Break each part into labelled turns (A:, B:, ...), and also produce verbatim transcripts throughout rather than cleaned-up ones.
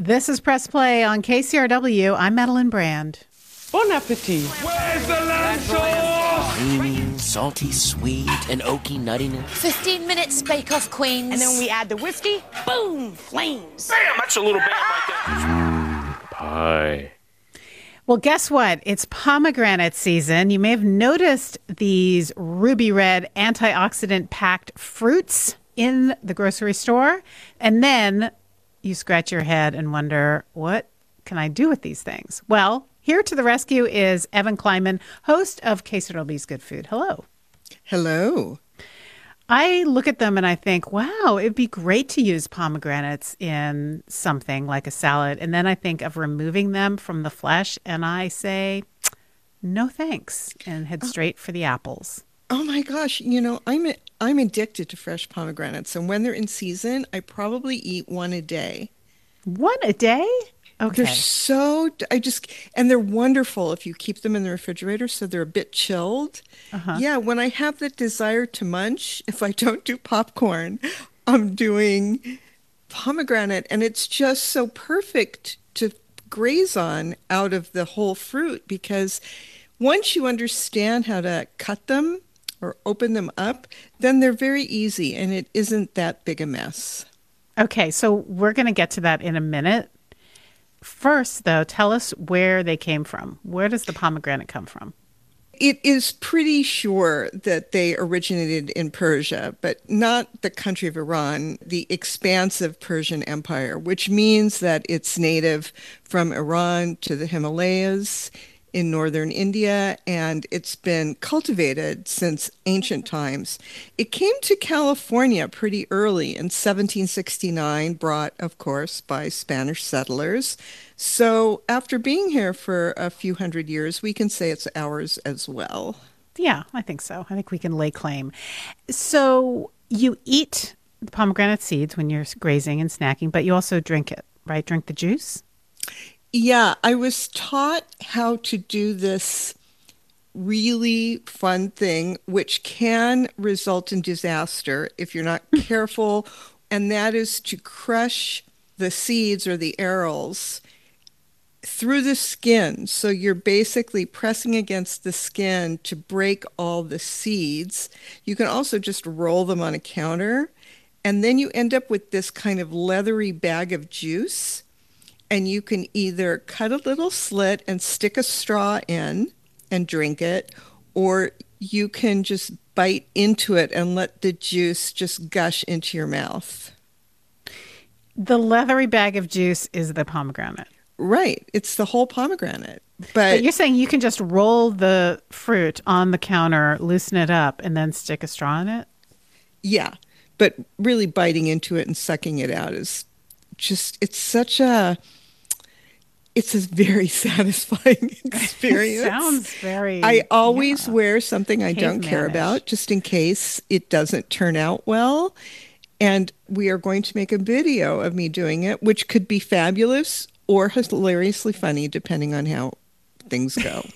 A: This is Press Play on K C R W. I'm Madeline Brand.
B: Bon appetit.
C: Where's the lamb sauce?
D: Creamy, salty, sweet, and oaky nuttiness.
E: fifteen minutes bake-off, Queens.
B: And then when we add the whiskey, boom, flames.
C: Damn, that's a little bad right there.
F: Pie.
A: Well, guess what? It's pomegranate season. You may have noticed these ruby red antioxidant-packed fruits in the grocery store. And then you scratch your head and wonder, what can I do with these things? Well, here to the rescue is Evan Kleinman, host of K C R W's Good Food. Hello.
G: Hello.
A: I look at them and I think, wow, it'd be great to use pomegranates in something like a salad. And then I think of removing them from the flesh and I say, no thanks, and head straight for the apples.
G: Oh my gosh, you know, I'm a, I'm addicted to fresh pomegranates. And when they're in season, I probably eat one a day.
A: One a day? Okay.
G: They're so, I just, and they're wonderful if you keep them in the refrigerator so they're a bit chilled. Uh-huh. Yeah, when I have that desire to munch, if I don't do popcorn, I'm doing pomegranate. And it's just so perfect to graze on out of the whole fruit because once you understand how to cut them or open them up, then they're very easy and it isn't that big a mess.
A: Okay, so we're going to get to that in a minute. First, though, tell us where they came from. Where does the pomegranate come from?
G: It is pretty sure that they originated in Persia, but not the country of Iran, the expansive Persian Empire, which means that it's native from Iran to the Himalayas in northern India, and it's been cultivated since ancient times. It came to California pretty early in seventeen sixty-nine, brought, of course, by Spanish settlers. So after being here for a few hundred years, we can say it's ours as well.
A: Yeah, I think so. I think we can lay claim. So you eat the pomegranate seeds when you're grazing and snacking, but you also drink it, right? Drink the juice?
G: Yeah, I was taught how to do this really fun thing, which can result in disaster if you're not careful, and that is to crush the seeds or the arils through the skin. So you're basically pressing against the skin to break all the seeds. You can also just roll them on a counter, and then you end up with this kind of leathery bag of juice. And you can either cut a little slit and stick a straw in and drink it, or you can just bite into it and let the juice just gush into your mouth.
A: The leathery bag of juice is the pomegranate.
G: Right. It's the whole pomegranate. But,
A: but you're saying you can just roll the fruit on the counter, loosen it up, and then stick a straw in it?
G: Yeah. But really biting into it and sucking it out is just, it's such a, it's a very satisfying experience.
A: Sounds very...
G: I always
A: yeah.
G: wear something I don't care about just in case it doesn't turn out well. And we are going to make a video of me doing it, which could be fabulous or hilariously funny, depending on how things go.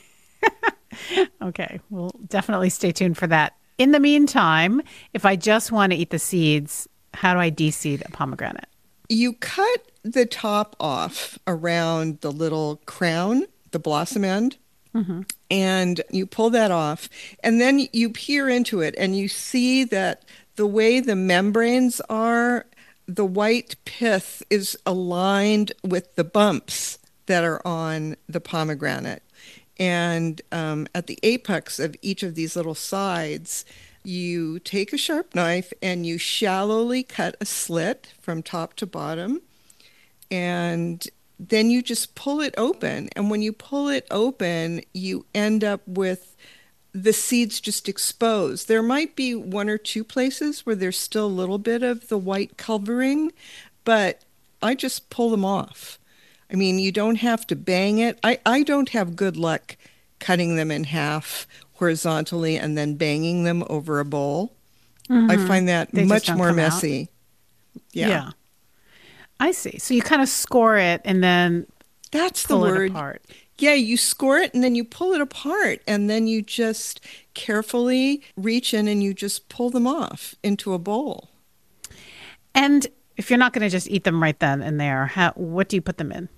A: Okay, we'll definitely stay tuned for that. In the meantime, if I just want to eat the seeds, how do I de-seed a pomegranate?
G: You cut the top off around the little crown, the blossom end, mm-hmm. and you pull that off. And then you peer into it and you see that the way the membranes are, the white pith is aligned with the bumps that are on the pomegranate. And um, at the apex of each of these little sides, you take a sharp knife and you shallowly cut a slit from top to bottom. And then you just pull it open. And when you pull it open, you end up with the seeds just exposed. There might be one or two places where there's still a little bit of the white covering, but I just pull them off. I mean, you don't have to bang it. I, I don't have good luck cutting them in half horizontally and then banging them over a bowl. Mm-hmm. I find that they much more messy. Yeah.
A: yeah. I see. So you kind of score it and then
G: That's
A: pull
G: the word.
A: it apart.
G: Yeah, you score it and then you pull it apart and then you just carefully reach in and you just pull them off into a bowl.
A: And if you're not going to just eat them right then and there, how, what do you put them in?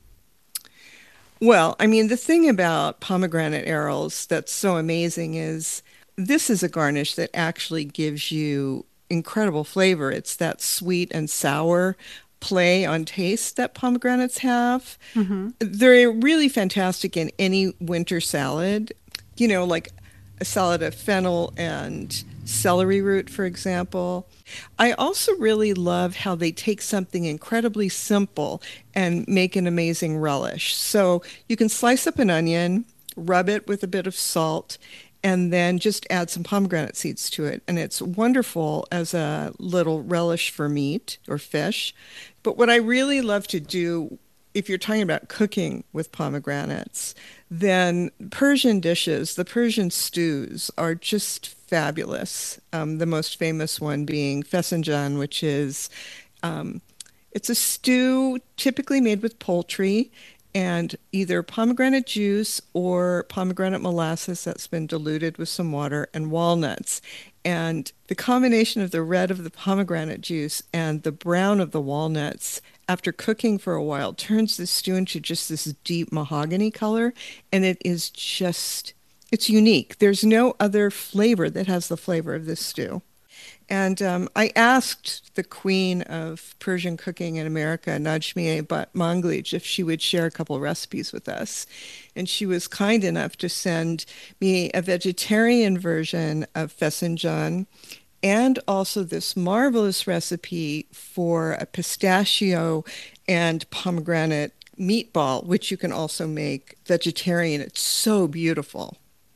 G: Well, I mean, the thing about pomegranate arils that's so amazing is this is a garnish that actually gives you incredible flavor. It's that sweet and sour play on taste that pomegranates have. Mm-hmm. They're really fantastic in any winter salad, you know, like a salad of fennel and celery root, for example. I also really love how they take something incredibly simple and make an amazing relish. So you can slice up an onion, rub it with a bit of salt, and then just add some pomegranate seeds to it. And it's wonderful as a little relish for meat or fish. But what I really love to do, if you're talking about cooking with pomegranates, then Persian dishes, the Persian stews, are just fabulous. Um, the most famous one being fesenjan, which is, um, it's a stew typically made with poultry and either pomegranate juice or pomegranate molasses that's been diluted with some water and walnuts. And the combination of the red of the pomegranate juice and the brown of the walnuts, after cooking for a while, turns the stew into just this deep mahogany color. And it is just, it's unique. There's no other flavor that has the flavor of this stew. And um, I asked the queen of Persian cooking in America, Najmieh Bat-Manglij, if she would share a couple of recipes with us. And she was kind enough to send me a vegetarian version of fesenjan and also this marvelous recipe for a pistachio and pomegranate meatball, which you can also make vegetarian. It's so beautiful.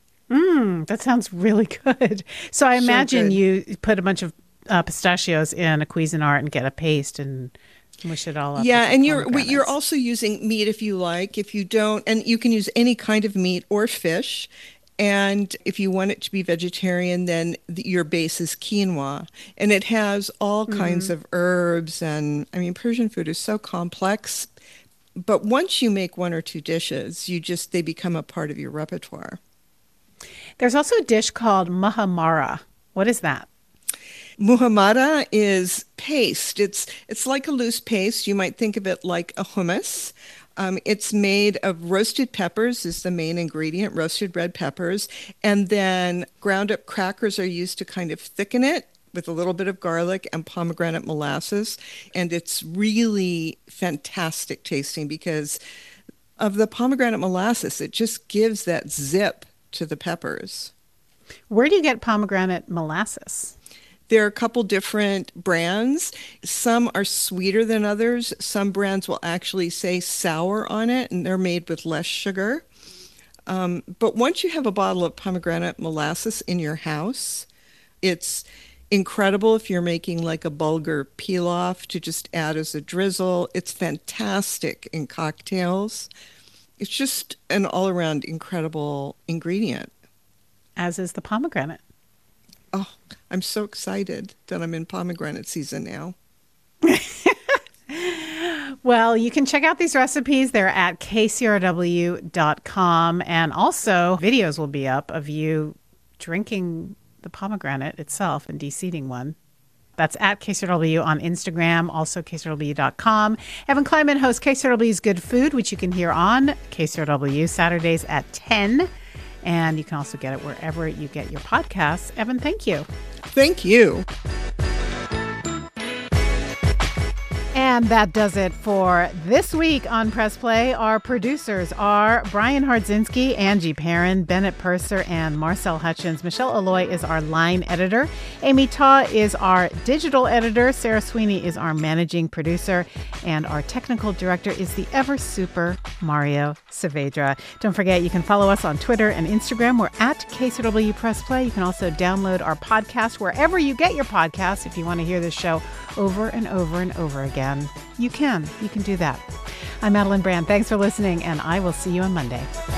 A: Mm, that sounds really good. So I imagine
G: so
A: you put a bunch of uh, pistachios in a Cuisinart and get a paste and mush it all up.
G: Yeah, and you're you're also using meat if you like. If you don't, and you can use any kind of meat or fish. And if you want it to be vegetarian, then the, your base is quinoa. And it has all mm-hmm. kinds of herbs. And I mean, Persian food is so complex. But once you make one or two dishes, you just they become a part of your repertoire.
A: There's also a dish called muhammara. What is that?
G: Muhammara is paste. It's it's like a loose paste. You might think of it like a hummus. Um, it's made of roasted peppers is the main ingredient, roasted red peppers. And then ground up crackers are used to kind of thicken it with a little bit of garlic and pomegranate molasses. And it's really fantastic tasting because of the pomegranate molasses. It just gives that zip to the peppers.
A: Where do you get pomegranate molasses?
G: There are a couple different brands. Some are sweeter than others. Some brands will actually say sour on it, and they're made with less sugar. Um, but once you have a bottle of pomegranate molasses in your house, it's incredible if you're making like a bulgur pilaf to just add as a drizzle. It's fantastic in cocktails. It's just an all-around incredible ingredient.
A: As is the pomegranate.
G: Oh, I'm so excited that I'm in pomegranate season now.
A: Well, you can check out these recipes. They're at K C R W dot com. And also, videos will be up of you drinking the pomegranate itself and de-seeding one. That's at K C R W on Instagram, also K C R W dot com. Evan Kleiman hosts K C R W's Good Food, which you can hear on K C R W Saturdays at ten. And you can also get it wherever you get your podcasts. Evan, thank you.
G: Thank you.
A: And that does it for this week on Press Play. Our producers are Brian Hardzinski, Angie Perrin, Bennett Purser, and Marcel Hutchins. Michelle Alloy is our line editor. Amy Taw is our digital editor. Sarah Sweeney is our managing producer. And our technical director is the ever super Mario Saavedra. Don't forget, you can follow us on Twitter and Instagram. We're at K C R W Press Play. You can also download our podcast wherever you get your podcasts if you want to hear this show over and over and over again. You can. You can do that. I'm Madeline Brand. Thanks for listening, and I will see you on Monday.